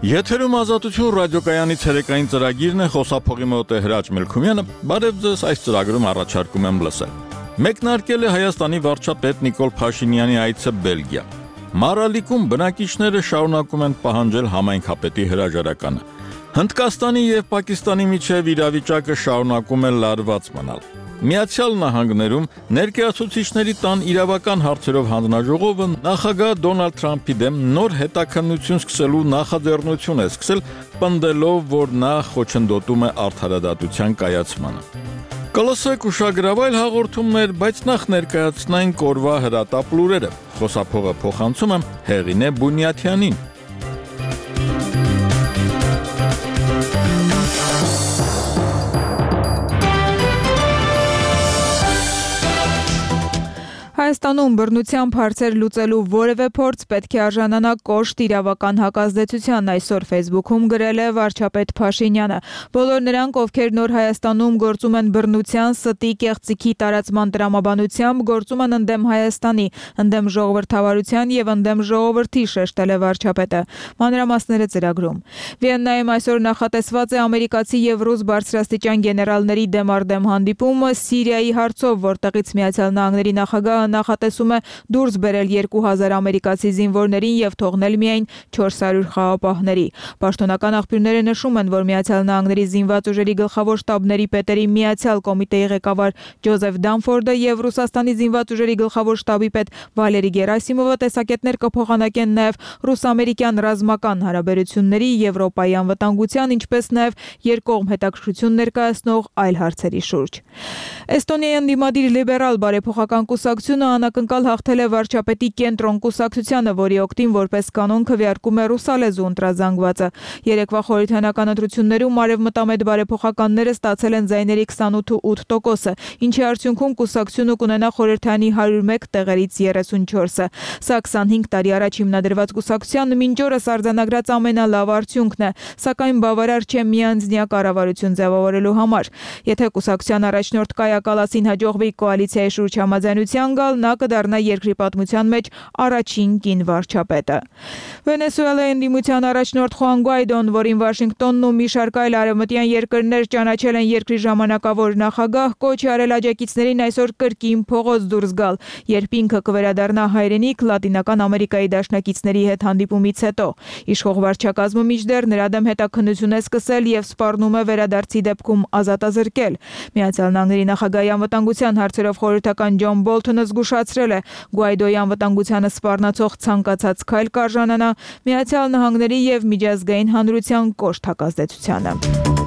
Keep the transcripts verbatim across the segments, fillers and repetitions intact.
Եթերում ազատություն ռադիոկայանի ցերեկային ծրագիրն է, խոսափողի մոտ է Հրաչ Մելքումյանը, բարև ձեզ, այս ծրագրում առաջարկում եմ լսել։ Մեկնարկել է Հայաստանի վարչապետ Նիկոլ Փաշինյանի այցը Բելգիա։ Մարալիկում բնակիչները շարունակում են պահանջել համայնքապետի հրաժարականը։ Հնդկաստանի եւ Պակիստանի միջև իրավիճակը շարունակում է լարված մնալ։ Միացյալ Նահանգներում ներկայացուցիչների տան իրավական հարցերով հանձնաժողովը նախագահ Դոնալդ Թրամփի դեմ նոր հետաքննություն սկսելու նախաձեռնություն է սկսել, պնդելով, որ նա խոչընդոտում է արդարադատության կայացմանը։ Կլսեք ուշագրավայր հաղորդումներ, բայց նախ ներկայացնենք օրվա հրատապ լուրերը։ Խոսափողը փոխանցում եմ Հեղինե Բունյաթյանին։ Հայաստանում բռնությամբ հարցեր լուծելու որևէ փորձ պետք է արժանանա կոշտ իրավական հակազդեցության, այսօր Facebook-ում գրել է վարչապետ Փաշինյանը։ Բոլոր նրանք, ովքեր նոր Հայաստանում գործում են բռնության, ստի, կեղծիքի տարածման տրամաբանությամբ, գործում են ընդդեմ Հայաստանի, ընդդեմ ժողովրդավարության եւ ընդդեմ ժողովրդի, շեշտել է վարչապետը։ Մանրամասները ծրագրում։ Վիեննայում այսօր նախատեսված է ամերիկացի եւ ռուս բարձրաստիճան գեներալների դեմարդեմ հանդիպումը Սիրիայի հարցով, որտեղից Միացյալ Նահանգների նախագահը նախատեսում է դուրս բերել երկու հազար ամերիկացի զինվորներին եւ թողնել միայն չորս հարյուր խաղապահների։ Պաշտոնական աղբյուրները նշում են, որ Միացյալ Նահանգների զինված ուժերի գլխավոր շտաբների պետերի միացյալ կոմիտեի ղեկավար Ջոզեֆ Դանֆորդը եւ Ռուսաստանի զինված ուժերի գլխավոր շտաբի պետ Վալերի Գերասիմովը տեսակետներ կփոխանակեն նաեւ ռուս-ամերիկյան ռազմական հարաբերությունների, Եվրոպայի անվտանգության, ինչպես նաեւ երկկողմ հետաքրքրություն ներկայացնող այլ հարցերի շուրջ։ Էստոնիայի ընդդիմադիր լիբերալ բարեփոխական կուսակցությունը անակնկալ հաղթել է վարչապետի կենտրոն կուսակցությանը, որի օգտին որպես կանոն քվեարկում է ռուսալեզու ընտրազանգվածը։ Երեկվա խորհրդանական ընտրություններում արևմտամետ բարեփոխականները ստացել են ձայների քսանութ տոկոսը, ինչի արդյունքում կուսակցությունը կունենա խորհրդանի հարյուր մեկ տեղերից երեսունչորսը։ Սա քսանհինգ տարի առաջ հիմնադրված կուսակցության մինչ օրս արձանագրած ամենալավ արդյունքն է, սակայն բավարար չէ միանձնյա կառավարություն ձևավորելու համար։ Եթե կուսակցության առաջնորդ Կայա Կալասին հաջողվի կոալիցիայի շուրջ համաձայնության գալ, նա կդառնա երկրի պատմության մեջ առաջին կին վարչապետը։ Վենեսուելայի ընդդիմության առաջնորդ Խուան Գուայդոն, որին Վաշինգտոնն ու մի շարք այլ արևմտյան երկրներ ճանաչել են երկրի ժամանակավոր նախագահ, կոչ է արել աջակիցներին այսօր կրկին փողոց դուրս գալ, երբ ինքը կվերադառնա հայրենիք Լատինական Ամերիկայի դաշնակիցների հետ հանդիպումից հետո։ Իշխող վարչակազմը մինչդեռ նրա դեմ հետաքննություն է սկսել եւ սպառնում է վերադարձի դեպքում ազատազրկել։ Միացյալ Նահանգների նախագահի անվտանգության հարցերով խորհրդական Ջոն Բոլթոնը զգուշացրել է, Գուայդոյի անվտանգությանը սպառնացող ցանկացած քայլ կարժանանա Միացյալ Նահանգների եւ միջազգային հանրության կոշտ հակազդեցությանը։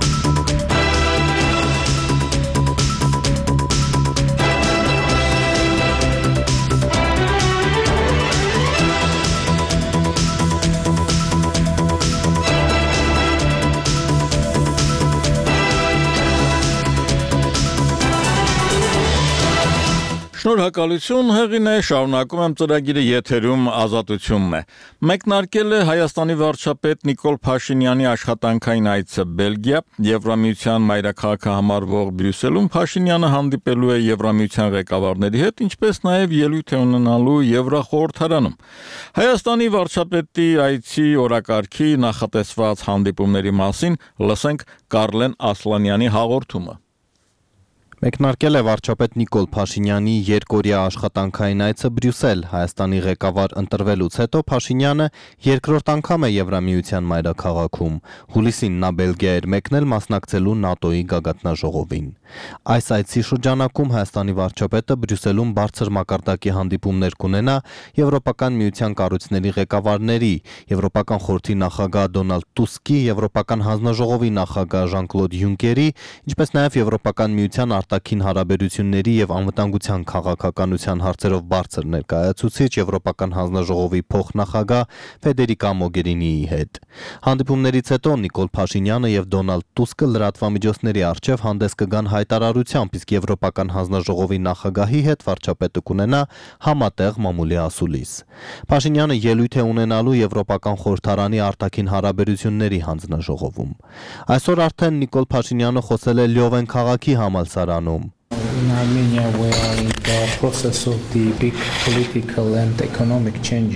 Շնորհակալություն, Հեղինե, շարունակում եմ ծրագիրը, եթերում ազատությունն է։ Մեկնարկել է Հայաստանի վարչապետ Նիկոլ Փաշինյանի աշխատանքային այցը Բելգիա, Եվրամիության մայրաքաղաքը համարվող Բրյուսելում Փաշինյանը հանդիպելու է Եվրամիության ղեկավարների հետ, ինչպես նաև ելույթ է ունենալու Եվրախորհրդարանում։ Հայաստանի վարչապետի այցի օրակարգի նախատեսված հանդիպումների մասին լսենք Կարլեն Ասլանյանի հաղորդումը։ Մեկնարկել է վարչապետ Նիկոլ Փաշինյանի երկօրյա աշխատանքային այցը Բրյուսել։ Հայաստանի ղեկավար ընտրվելուց հետո Փաշինյանը երկրորդ անգամ է Եվրամիության մայրաքաղաքում։ Հուլիսին նա Բելգիա էր մեկնել մասնակցելու ՆԱՏՕ-ի գագաթնաժողովին։ Այս այցի շրջանակում Հայաստանի վարչապետը Բրյուսելում բարձր մակարդակի հանդիպումներ կունենա Եվրոպական միության կառույցների ղեկավարների, Եվրոպական խորհրդի նախագահ Դոնալդ Տուսկի, Եվրոպական հանձնաժողովի նախագահ Ժան-Կլոդ Յունկերի, ինչպես նաև Եվրոպական միության արտաքին հարաբերությունների եւ անվտանգության քաղաքականության հարցերով բարձր ներկայացուցիչ Եվրոպական հանձնաժողովի փոխնախագահ Ֆեդերիկա Մոգերինիի հետ։ Հանդիպումներից հետո Նիկոլ Փաշինյանը եւ Դոնալդ Տուսկը լրատվամիջոցների առջև հանդես կգան հայտարարությամբ, իսկ Եվրոպական հանձնաժողովի նախագահի հետ վարչապետը կունենա համատեղ մամուլի ասուլիս։ Փաշինյանը ելույթ է ունենալու Եվրոպական խորհրդարանի արտաքին հարաբերությունների հանձնաժողովում։ Այսօր արդեն Նիկոլ Փաշինյանը խոսել է Լյովեն քաղաքի համալսարանում։ In Armenia we are in the process of the big political and economic changes.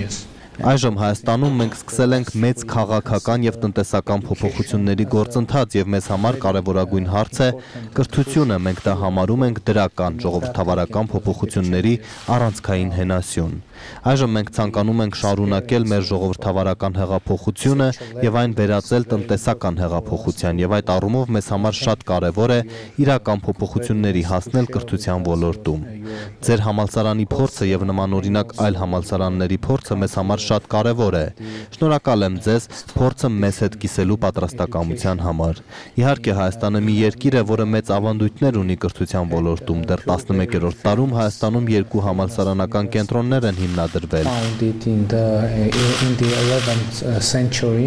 Այժմ Հայաստանում մենք սկսել ենք մեծ քաղաքական եւ տնտեսական փոփոխությունների գործընթաց եւ մեզ համար կարեւորագույն հարց է կրթությունը, մենք դա համարում ենք դրական ժողովրդավարական փոփոխությունների առանցքային հենասյուն։ Այժմ մենք ցանկանում ենք շարունակել մեր ժողովրդավարական հեղափոխությունը եւ այն վերածել տնտեսական հեղափոխության եւ այդ առումով մեզ համար շատ կարեւոր է իրական փոփոխությունների հասնել կրթության ոլորտում։ Ձեր համալսարանի փորձը եւ նմանօրինակ այլ համալսարանների փորձը մեզ համար շատ կարեւոր է։ Շնորհակալ եմ ձեզ փորձը մեզ հետ կիսելու պատրաստակամության համար։ Իհարկե Հայաստանը մի երկիր է, որը մեծ ավանդույթներ ունի կրթության ոլորտում։ Դեռ տասնմեկերորդ դարում Հայաստանում երկու համալսարանական կենտրոններ են հիմնադրվել։ Founded in the in the eleventh century.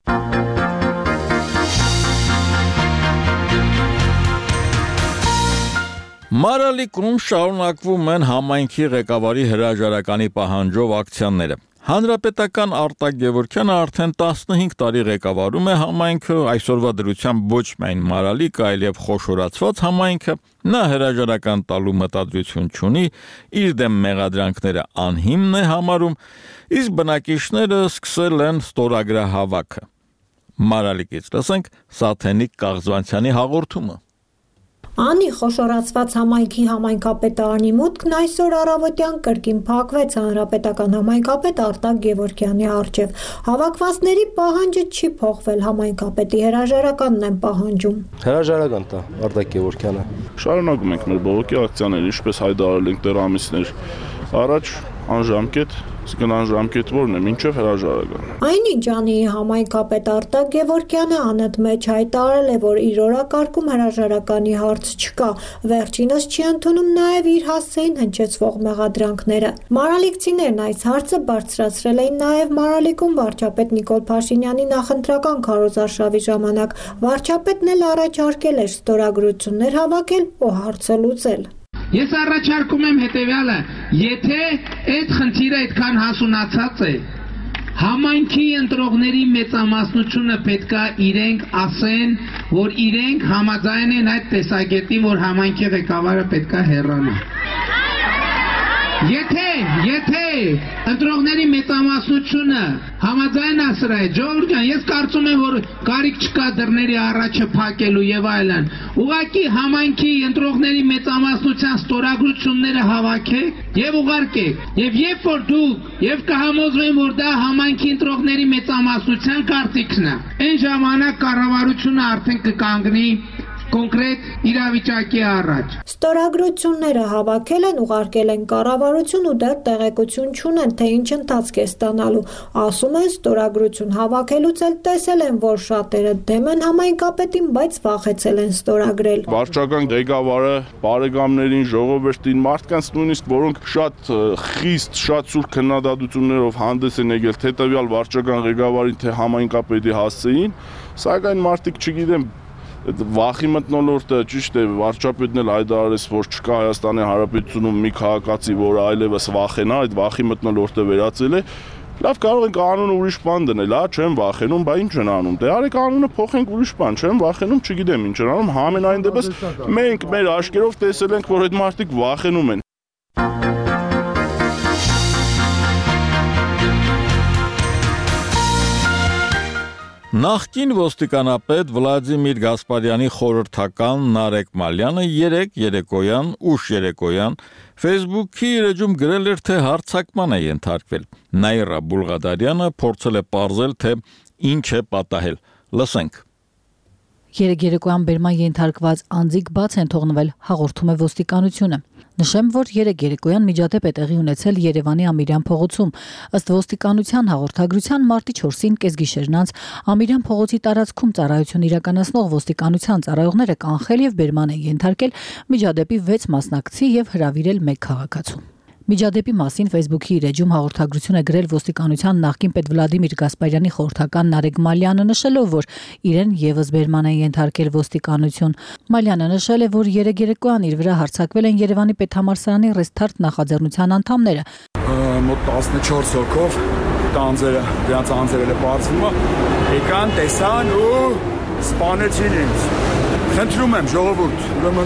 Մարալիկում շարունակվում են համայնքի ղեկավարի հրաժարականի պահանջով ակցիաները։ Հանրապետական Արտակ Գևորգյանը արդեն տասնհինգ տարի ղեկավարում է համայնքը, այսօրվա դրությամբ ոչ միայն Մարալիկ, այլև խոշորացված համայնքը, նա հրաժարական տալու մտադրություն չունի, իր դեմ մեղադրանքները անհիմն է համարում, իսկ բնակիչները սկսել են ստորագրահավաքը։ Մարալիկից լսենք Սաթենիկ Կաղզվանցյանի հաղորդումը։ Անի խոշորացված համայնքի համայնքապետարանի մուտքն այսօր առավոտյան կրկին փակվեց հանրապետական համայնքապետ Արտակ Գևորգյանի առջև։ Հավաքվածների պահանջը չի փոխվել, համայնքապետի հրաժարականն են պահանջում։ Հրաժարական տա Արտակ Գևորգյանը։ Շարունակում ենք մեր բողոքի ակցիաները, ինչպես հայտարարել ենք դեռ ամիսներ առաջ, անժամկետ, իսկ անժամկետ որն է, մինչև հրաժարական։ Այնինչ Անիի համայնքապետ Արտակ Գևորգյանը անընդմեջ հայտարարել է, որ իր օրակարգում հրաժարականի հարց չկա, վերջինս չի ընդունում նաև իր հասցեին հնչեցվող մեղադրանքները։ Մարալիկցիներն այս հարցը բարձրացրել էին նաև Մարալիկում վարչապետ Նիկոլ Փաշինյանի նախընտրական քարոզարշավի ժամանակ։ Վարչապետն էլ առաջարկել էր ստորագրություններ հավաքել ու հարցը լուծել։ Ես առաջարկում եմ հետևյալը, եթե այդ խնդիրը այդքան հասունացած է, համայնքի ընտրողների մեծամասնությունը պետքա իրենք ասեն, որ իրենք համաձայն են այդ տեսակետին, որ համայնքի ղեկավարը պետքա հեռանա։ Եթե, եթե ընտրողների մեծամասնությունը համաձայն ասրա է, Ժողովուրդ ջան, ես կարծում եմ, որ կարիք չկա դռների առաջը փակելու եւ այլն։ Ուղղակի համայնքի ընտրողների մեծամասնության ստորագրությունները հավաքեք եւ ուղարկեք։ Եվ երբ որ դուք եւ կհամոզվեն, որ դա համայնքի ընտրողների մեծամասնության կարծիքն է, այն ժամանակ կառավարությունը արդեն կկանգնի կոնկրետ իրավիճակի առաջ։ Ստորագրությունները հավաքել են, ուղարկել են կառավարություն ու դեռ տեղեկություն չունեն, թե ինչ ընթացք է ստանալու։ Ասում են ստորագրություն հավաքելուց էլ տեսել են, որ շատերը դեմ են համայնքապետին, բայց վախեցել են ստորագրել։ Վարչական ղեկավարը բարեկամներին, ժողովրդին, մարդկանց նույնիսկ որոնք շատ խիստ, շատ սուր քննադատություններով հանդես են եկել թե տվյալ վարչական ղեկավարին, թե համայնքապետի հասցեին, սակայն մարդիկ չգիտեմ վախի մթնոլորտը ճիշտ է, վարչապետն էլ հայտարարեց, որ չկա Հայաստանի Հանրապետությունում մի քաղաքացի, որը այլևս վախենա, այդ վախի մթնոլորտը վերածել է։ Լավ, կարող ենք անունը ուրիշ բան դնել, հա, չեմ վախենում, բա ինչ են անում։ Դե արեք անունը փոխենք ուրիշ բան, չեմ վախենում, չգիտեմ ինչ են անում, համենայն դեպս մենք մեր աչքերով տեսել ենք, որ այդ մարդիկ վախենում են։ Նախկին ոստիկանապետ Վլադիմիր Գասպարյանի խորհրդական Նարեկ Մալյանը երեկ երեկոյան, ուշ երեկոյան Facebook-ի էջում գրել էր, թե հարձակման է ենթարկվել։ Նաիրա Բուլղադարյանը փորձել է պարզել, թե ինչ է պատահել։ Լսենք։ Երեկ երեկոյան բերման ենթարկված անձիկ բաց են թողնվել, հաղորդում է ոստիկանությունը։ Նշեմ, որ երեկ երեկոյան միջադեպ է տեղի ունեցել Երևանի Ամիրյան փողոցում։ Ըստ ոստիկանության հաղորդագրության մարտի չորսին կեսգիշերն անց Ամիրյան փողոցի տարածքում ծառայություն իրականացնող ոստիկանության ծառայողները կանխել եւ բերման են ենթարկել միջադեպի վեց մասնակցի եւ հրավիրել մեկ քաղաքացու։ Միջադեպի մասին Facebook-ի իր էջում հաղորդագրություն է գրել ոստիկանության նախկին պետ Վլադիմիր Գասպարյանի խորհրդական Նարեկ Մալյանը, նշելով, որ իրեն եւս բերման են ենթարկել ոստիկանություն։ Մալյանը նշել է, որ երեկ երեկոյան իր վրա հարձակվել են Երևանի պետհամալսարանի Ռեսթարտ նախաձեռնության անդամները։ Մոտ տասնչորս հոգով տանձերը, դրանց անձերը բացվում եկան, տեսան ու սպանեցին ինձ։ Խնդրում եմ ժողովուրդ, ուրեմն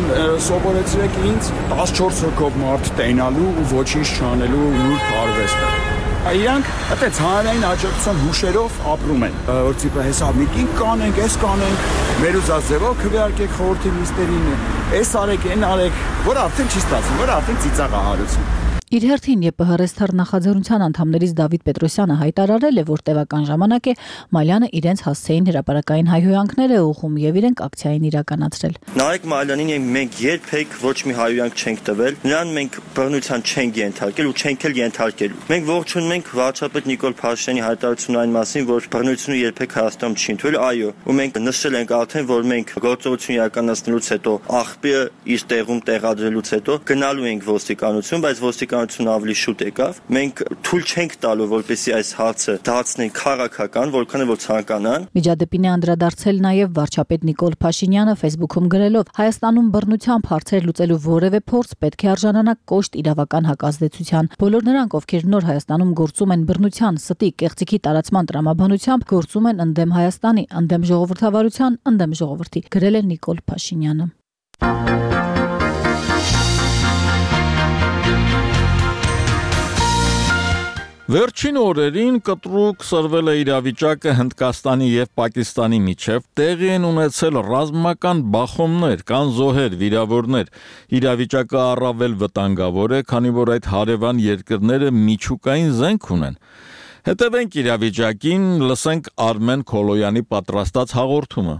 սովորեցրեք ինձ տասնչորս հոգով մարդ տենալու ու ոչինչ չանելու նուրբ արվեստը։ Իրանք այդպես հանրային աջակցության հուշերով ապրում են։ Որ տիպը հեսա մի կին կանենք, էս կանենք, մեր ուզած ձևով քվեարկեք խորհրդի նիստերին, էս արեք, այն արեք, որ արդեն չի ստացվում, որ արդեն ծիծաղահարություն։ Իր հերթին ԵՊՀ ռեստար նախաձեռնության անդամներից Դավիթ Պետրոսյանը հայտարարել է, որ տևական ժամանակ է Մալյանը իրենց հասցեին հրապարակային հայհոյանքներ է ուղղում եւ իրենք ակցիային իրականացրել։ Նարեկ Մալյանին մենք երբեք ոչ մի հայհոյանք չենք տվել, նրան մենք բռնության չենք ենթարկել ու չենք էլ ենթարկելու։ Մենք ողջունում ենք վարչապետ Նիկոլ Փաշինյանի հայտարարությունն այն մասին, որ բռնությունը երբեք Հայաստանում չի ընդունել, այո, ու մենք նշել ենք արդեն, որ մենք գործողություն իրականացնելուց հետո աղբյուրը իր տեղում տեղադրելուց հետո գնալու ենք ոստիկանություն, բայց ոստիկանությունը ավելի շուտ եկավ։ Մենք թույլ չենք տալու, որպեսզի այս հարցը դարձնեն քաղաքական, որքան որ ցանկանան։ Միջադեպին է անդրադարձել նաև վարչապետ Նիկոլ Փաշինյանը Facebook-ում գրելով. Հայաստանում բռնությամբ հարցեր լուծելու որևէ փորձ պետք է արժանանա կոշտ իրավական հակազդեցության։ Բոլոր նրանք, ովքեր նոր Հայաստանում գործում են բռնության, ստի, կեղծիքի տարածման տրամաբանությամբ, գործում են ընդդեմ Հայաստանի, ընդդեմ ժողովրդավարության, ընդդեմ ժողովրդի, գրել է Նիկոլ Փաշինյանը։ Վերջին օրերին կտրուկ սրվել է իրավիճակը Հնդկաստանի եւ Պակիստանի միջև, տեղի են ունեցել ռազմական բախումներ, կան զոհեր, վիրավորներ։ Իրավիճակը առավել վտանգավոր է, քանի որ այդ հարևան երկրները միջուկային զենք ունեն։ Հետևենք իրավիճակին, լսենք Արմեն Քոլոյանի պատրաստած հաղորդումը։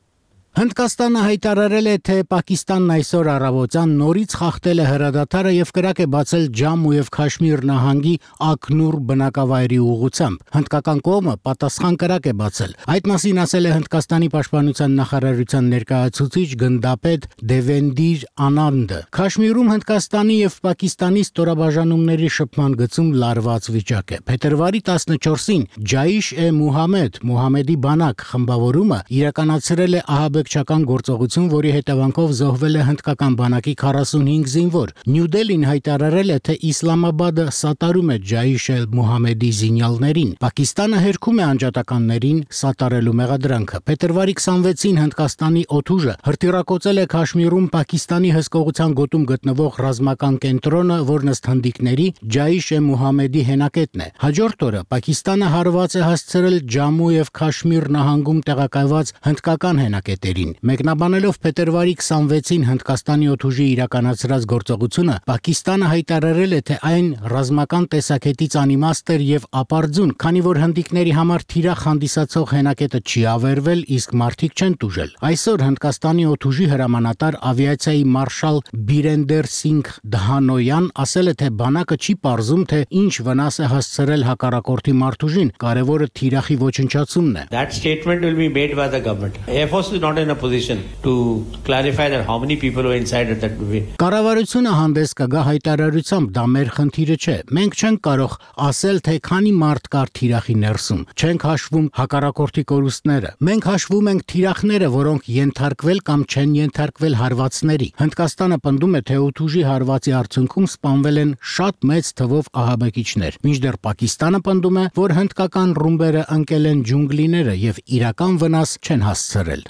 Հնդկաստանը հայտարարել է, թե Պակիստանն այսօր առավոտյան նորից խախտել է հրադադարը եւ կրակ է բացել Ջամու եւ Քաշմիր նահանգի Ակնուր բնակավայրի ուղղությամբ։ Հնդկական կողմը պատասխան կրակ է բացել։ Այդ մասին ասել է Հնդկաստանի պաշտպանության նախարարության ներկայացուցիչ գնդապետ Դևենդիր Անանդը։ Քաշմիրում Հնդկաստանի եւ Պակիստանի ստորաբաժանումների շփման գծում լարված վիճակ է։ Փետրվարի տասնչորսին Ջայիշ-է-Մուհամեդ Մուհամեդի բանակ խմբավորումը իրականացրել է ահաբեկչական գործողություն, որի հետևանքով զոհվել է հնդկական բանակի քառասունհինգ զինվոր։ Նյու Դելին հայտարարել է, թե Իսլամաբադը սատարում է Ջայիշ-էլ-Մուհամեդի զինյալներին։ Պակիստանը հերքում է անջատականներին սատարելու մեղադրանքը։ Փետրվարի քսանվեցին Հնդկաստանի օդուժը հրթիռակոծել է Քաշմիրում Պակիստանի հսկողության գոտում գտնվող ռազմական կենտրոնը, որն ըստ հնդիկների Ջայիշ-է-Մուհամեդի հենակետն է։ Հաջորդ օրը Պակիստանը հարված է հասցրել Ջամու եւ Քաշմիր նահանգում տեղակայված հնդկական հենակետեր։ Մեկնաբանելով փետրվարի քսանվեցին Հնդկաստանի օդուժի իրականացրած գործողությունը, Պակիստանը հայտարարել է, թե այն ռազմական տեսակետից անիմաստ էր եւ ապարդյուն, քանի որ հնդիկների համար թիրախ հանդիսացող հենակետը չի ավերվել, իսկ մարդիկ չեն տուժել։ Այսօր Հնդկաստանի օդուժի հրամանատար ավիացիայի մարշալ Բիրենդեր Սինգ Դհանոյան ասել է, թե բանակը չի պարզում, թե ինչ վնաս է հասցրել հակառակորդի մարդուժին, կարևորը թիրախի ոչնչացումն է։ That statement will be made by the government. Air Force is not in a position to clarify that how many people were inside at that movie. Կառավարությունը հանդես կգա հայտարարությամբ, դա մեր խնդիրը չէ։ Մենք չենք կարող ասել, թե քանի մարդ կար թիրախի ներսում։ Չենք հաշվում հակառակորդի կորուստները։ Մենք հաշվում ենք թիրախները, որոնք ենթարկվել կամ չեն ենթարկվել հարվածների։ Հնդկաստանը պնդում է, թե օդուժի հարվածի արդյունքում սպանվել են շատ մեծ թվով ահաբեկիչներ։ Մինչդեռ Պակիստանը պնդում է, որ հնդկական ռումբերը ընկել են ջունգլիները եւ իրական վնաս չեն հասցրել։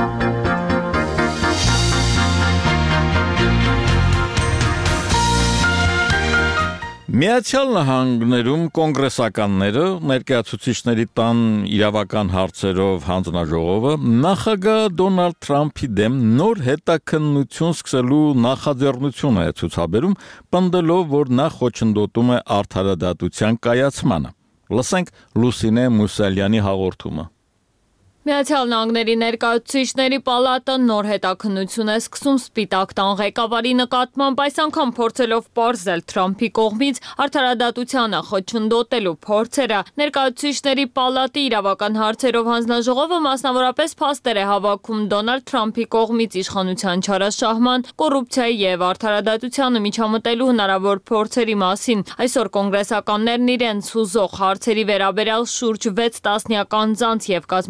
Միացյալ Նահանգներում կոնգրեսականները ներկայացուցիչների տան իրավական հարցերով հանձնաժողովը նախագահ Դոնալդ Թրամփի դեմ նոր հետաքննություն սկսելու նախաձեռնություն է ցուցաբերում, պնդելով, որ նա խոչընդոտում է արդարադատության կայացմանը։ Լսենք Լուսինե Մուսալյանի հաղորդումը։ Միացյալ Նահանգների ներկայացուցիչների պալատը նոր հետաքննություն է սկսում Սպիտակ տան ղեկավարի նկատմամբ, այս անգամ փորձելով պարզել Թրամփի կողմից արդարադատությանը խոչընդոտելու փորձերը։ Ներկայացուցիչների պալատի իրավական հարցերով հանձնաժողովը մասնավորապես փաստեր է հավաքում Դոնալդ Թրամփի կողմից իշխանության չարաշահման, կոռուպցիայի եւ արդարադատությանը միջամտելու հնարավոր փորձերի մասին։ Այսօր կոնգրեսականներն իրենց հուզող հարցերի վերաբերյալ շուրջ վեց տասնյակ անձանց եւ կազմակերպ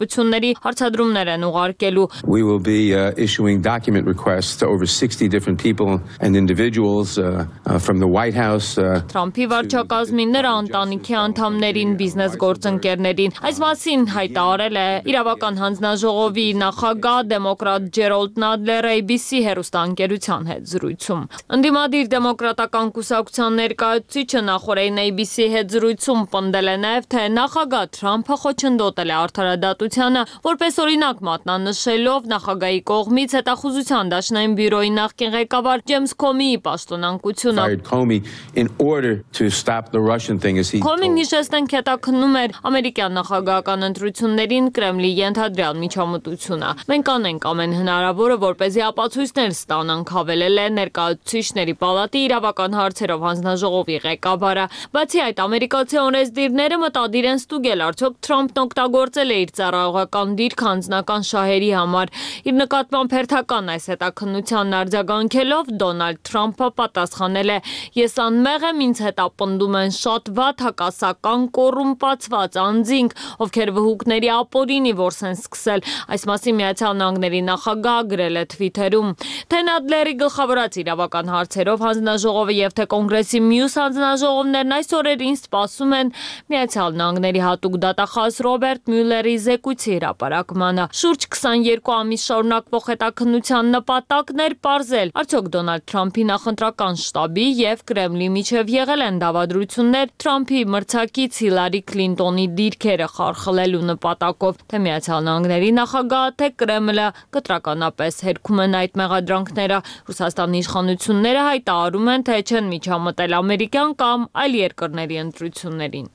ընկերությունների հարցադրումներ են ուղարկելու։ We will be uh, issuing document requests to over sixty different people and individuals uh, uh, from the White House. Uh, Թրամփի վարչակազմին, նրա ընտանիքի անդամներին, բիզնես գործընկերներին։ Այս մասին հայտարարել է իրավական հանձնաժողովի նախագահ դեմոկրատ Ջերոլդ Նադլերը A B C հեռուստաընկերության հետ զրույցում։ Ընդդիմադիր դեմոկրատական կուսակցության ներկայացուցիչը նախորդին A B C հետ զրույցում պնդել է նաև, թե նախագահ Թրամփը խոչընդոտել է արդարադատությանը, որպես օրինակ մատնանշելով նախագահի կողմից հետախուզության դաշնային բյուրոյի նախկին ղեկավար Ջեյմս Քոմիի պաշտոնանկությունը։ In order to stop the Russian thing as he Քոմին հիշեցնենք հետաքննում էր ամերիկյան նախագահական ընտրություններին Կրեմլի ենթադրյալ միջամտությունը։ Մենք անենք ամեն հնարավորը, որպեսզի ապացույցներ ստանանք, հավելել է ներկայացուցիչների պալատի իրավական հարցերով հանձնաժողովի ղեկավարը։ Բացի այդ, ամերիկացի օրենսդիրները մտադիր են ստուգել, արդյոք Թրամփն օգտագործել է իր ծառայողական դիրք անձնական շահերի համար։ Իր նկատմամբ հերթական այս հետաքննությանն արձագանքելով Դոնալդ Թրամփը պատասխանել է. Ես անմեղ եմ, ինձ հետապնդում են շատ վատ հակասական կոռումպացված անձինք, ովքեր վհուկների ապօրինի որս են սկսել։ Այս մասին Միացյալ Նահանգների նախագահը գրել է Թվիթերում։ Թե Նադլերի գլխավորած իրավական հարցերով հանձնաժողովը եւ թե կոնգրեսի մյուս հանձնաժողովներն այս օրերին սպասում են Միացյալ Նահանգների հատուկ դատախազ Ռոբերտ Մյուլլերի զեկույցի հրապարակմանը։ Շուրջ քսաներկու ամիս շարունակվող հետաքննության նպատակն էր պարզել, արդյոք Դոնալդ Թրամփի նախընտրական շտաբի եւ Կրեմլի միջև եղել են դավադրություններ Թրամփի մրցակից Հիլարի Քլինտոնի դիրքերը խարխլելու նպատակով, թե Միացյալ Նահանգների նախագահը, թե Կրեմլը կտրականապես հերքում են այդ մեղադրանքները։ Ռուսաստանի իշխանությունները հայտարարում են, թե չեն միջամտել ամերիկյան կամ այլ երկրների ընտրություններին։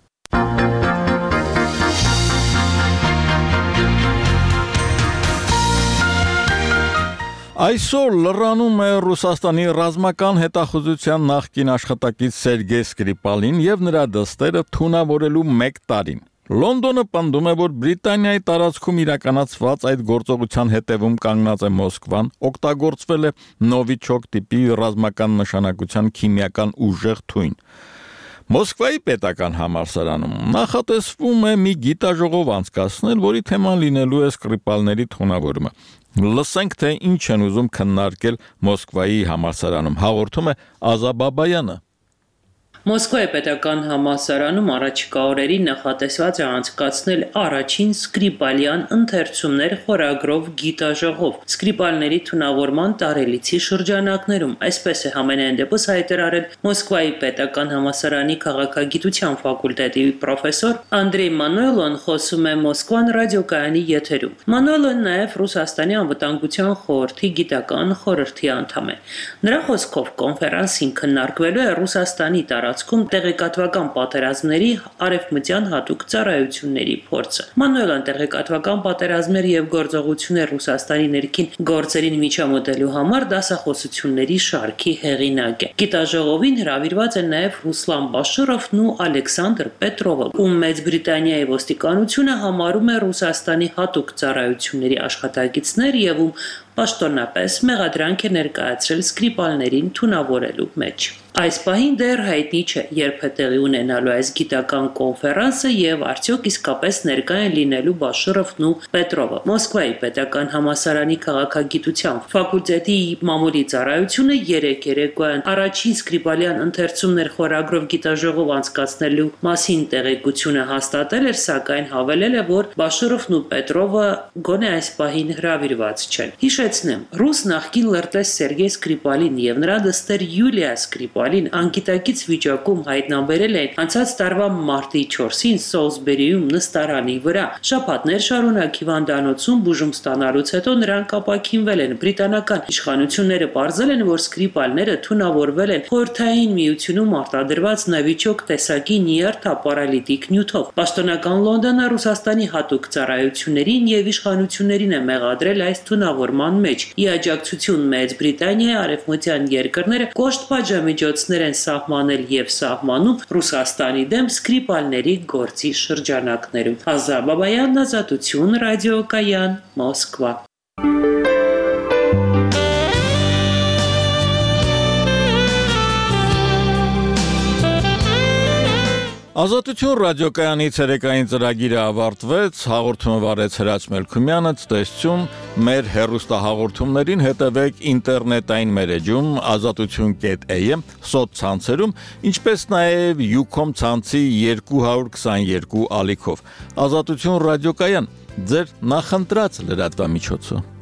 Այսօր լրանում է Ռուսաստանի ռազմական հետախուզության նախկին աշխատակից Սերգեյ Սկրիպալին եւ նրա դստերը թունավորելու մեկ տարին։ Լոնդոնը պնդում է, որ Բրիտանիայի տարածքում իրականացված այդ գործողության հետևում կանգնած է Մոսկվան, օգտագործվել է նովիչոկ տիպի ռազմական նշանակության քիմիական ուժեղ թույն։ Մոսկվայի պետական համալսարանում նախատեսվում է մի գիտաժողով անցկացնել, որի թեման լինելու է Սկրիպալների թունավորումը։ Լսենք, թե ինչ են ուզում քննարկել Մոսկվայի համալսարանում, հաղորդում է Ազա Բաբայանը։ Մոսկվայի պետական համալսարանում առաջիկա օրերին նախատեսված է անցկացնել առաջին Սկրիպալյան ընթերցումներ խորագրով գիտաժողով Սկրիպալների թունավորման տարելիցի շրջանակներում, այսպես է համենայն դեպս հայտարարել Մոսկվայի պետական համալսարանի քաղաքագիտության ֆակուլտետի պրոֆեսոր Անդրեյ Մանոյլոն, խոսում է Մոսկվան ռադիոկայանի եթերում։ Մանոյլոն նաև Ռուսաստանի անվտանգության խորհրդի գիտական խորհրդի անդամ է։ Նրա խոսքով կոնֆերանսին քննարկվելու է Ռուսաստանի տարածքում տեղեկատվական պատերազմների արևմտյան հատուկ ծառայությունների փորձը։ Մանուելան տեղեկատվական պատերազմներ եւ գործողություններ Ռուսաստանի ներքին գործերին միջամտելու համար դասախոսությունների շարքի հեղինակ է։ Գիտաժողովին հրավիրված են նաեւ Ռուսլան Բաշիրովն ու Ալեքսանդր Պետրովը, ում Մեծ Բրիտանիայի ոստիկանությունը համարում է Ռուսաստանի հատուկ ծառայությունների աշխատակիցներ եւ ում պաշտոնապես մեղադրանք է ներկայացրել Սկրիպալներին թունավորելու մեջ։ Այս պահին դեռ հայտնի չէ, երբ է տեղի ունենալու այս գիտական կոնֆերանսը եւ արդյոք իսկապես ներկա են լինելու Բաշիրովն ու Պետրովը։ Մոսկվայի պետական համալսարանի քաղաքագիտության ֆակուլտետի մամուլի ծառայությունը երեք երեկոյան առաջին Սկրիպալյան ընթերցումներ խորագրով գիտաժողով անցկացնելու մասին տեղեկությունը հաստատել էր, սակայն հավելել է, որ Բաշիրովն ու Պետրովը գոնե այս պահին հրավիրված չեն։ Հիշեցնեմ, ռուս նախկին լրտես Սերգեյ Սկրիպալին եւ նրա դստեր Յուլիա Սկրիպալին անկիտակից վիճակում հայտնաբերել են անցած տարվա մարտի չորսին Սոլսբերիում նստարանի վրա։ Շաբաթներ շարունակ հիվանդանոցում բուժում ստանալուց հետո նրանք ապաքինվել են։ Բրիտանական իշխանությունները պարզել են, որ Սկրիպալները թունավորվել են Խորհրդային Միությունում արտադրված նավիճոկ տեսակի նյարդապարալիտիկ նյութով։ Պաշտոնական Լոնդոնը Ռուսաստանի հատուկ ծառայություններին եւ իշխանություններին է մեղադրել այս թունավորման մեջ։ Ի աջակցություն Մեծ Բրիտանիայի արևմտյան երկրները կոշտ պատժամիջոցներ են սահմանել եւ սահմանում Ռուսաստանի դեմ Սկրիպալների գործի շրջանակներում։ Ազա Բաբայան, Ազատություն, ռադիոկայան, Մոսկվա։ Ազատություն ռադիոկայանի ցերեկային ծրագիրը ավարտվեց, հաղորդումը վարեց Հրաչ Մելքումյանը, ցտեսություն, մեր հեռուստահաղորդումներին հետևեք ինտերնետային մեր էջում ազատություն կետ էյ էմ, սոցցանցերում, ինչպես նաև Ucom ցանցի երկու հարյուր քսաներկու ալիքով։ Ազատություն ռադիոկայան, ձեր նախընտրած լրատվամիջոցը։